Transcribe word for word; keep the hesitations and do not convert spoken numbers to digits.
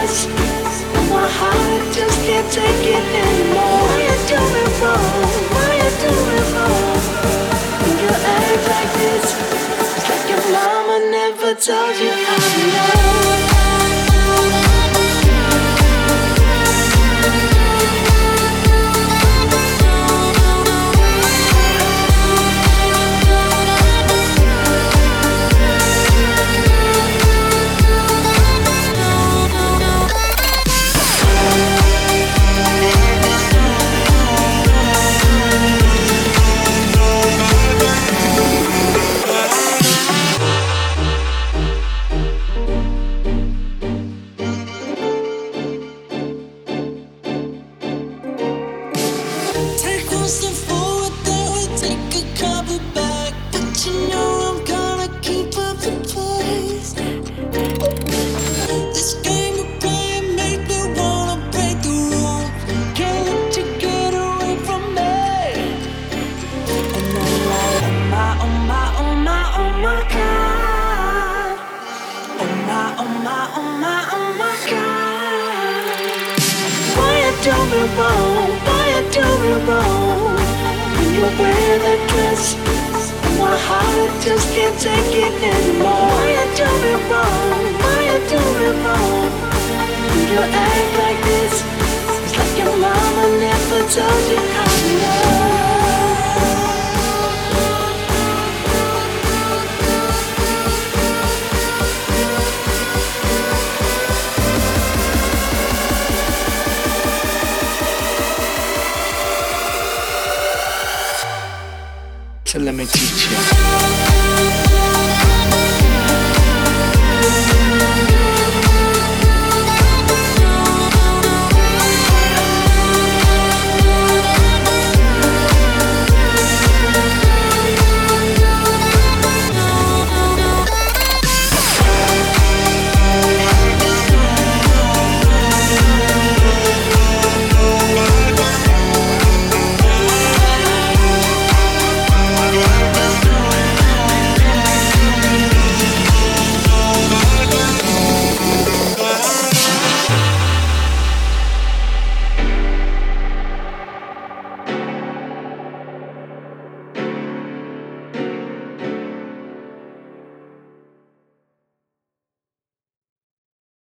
dress. My heart just can't take it anymore. Why you do me wrong? Why you do me wrong? You act like this, it's like your mama never told you how to love. Just can't take it anymore. Why you do me wrong? Why you do me wrong? You act like this, it's like your mama never told you how to love. So let me teach you.